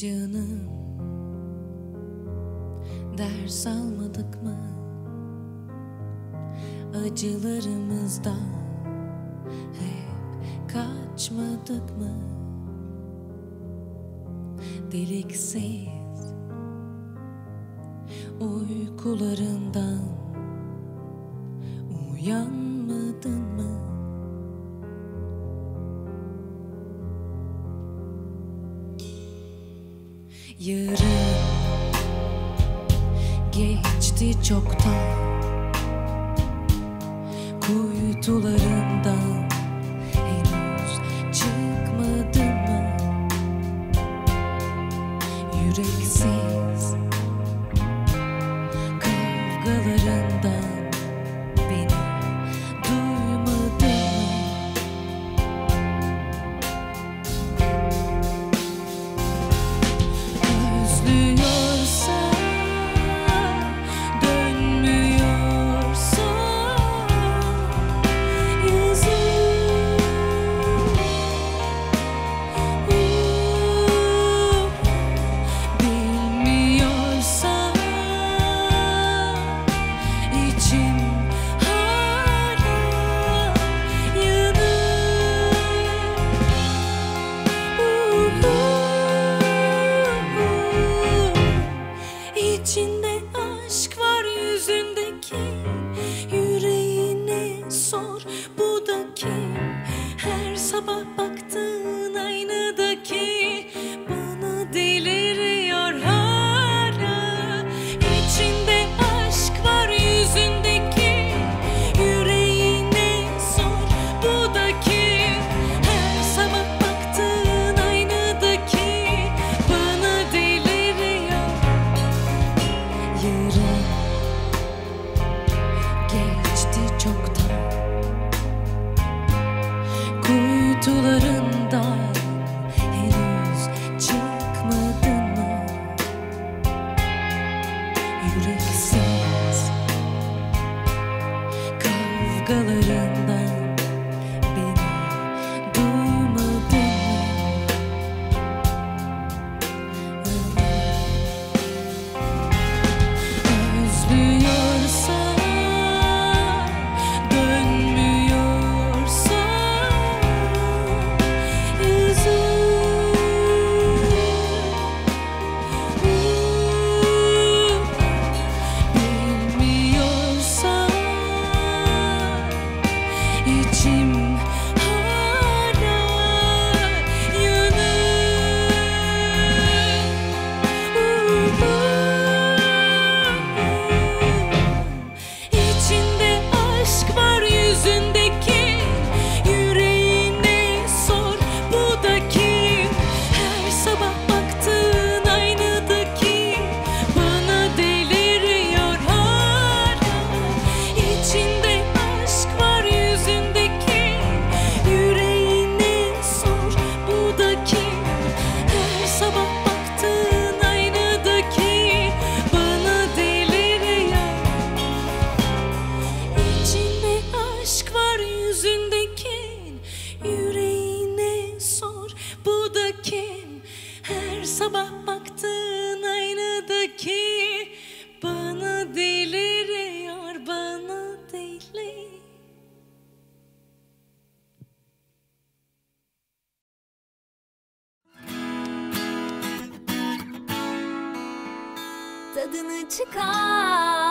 Canım, ders almadık mı acılarımızdan, hep kaçmadık mı deliksiz uykularından, uyanmadın mı? Yarın geçti çoktan, kuytularından henüz çıkmadın mı? Yüreksiz kavgalarından beni duymadın mı? Özlüyorsan, dönmüyorsan yazık. Bilmiyorsan içim hala yanır. İçinde aşk var yüzündeki, yüreğine sor bu da kim? Her sabah baktığın aynadaki bana deliriyor hala. İçinde aşk var yüzündeki, yüreğine sor bu da kim? Her sabah baktığın aynadaki bana deliriyor. Yarın geçti çoktan, kuytularından henüz çıkmadın mı? Yüreksiz kavgalarından beni duymadın mı? Özlüyorsan, dönmüyorsan yazık. Bilmiyorsan içim hala yanır. İçinde aşk var yüzündeki, yüreğine sor bu da kim? Her sabah baktığın aynadaki bana deliriyor hala. İçinde aşk var yüzündeki, yüreğine sor bu da kim? Her sabah baktığın aynadaki bana deliriyor. İçinde aşk var yüzündeki, yüreğine sor bu da kim? Her sabah baktığın aynadaki bana deliriyor, bana deli. Tadını çıkar.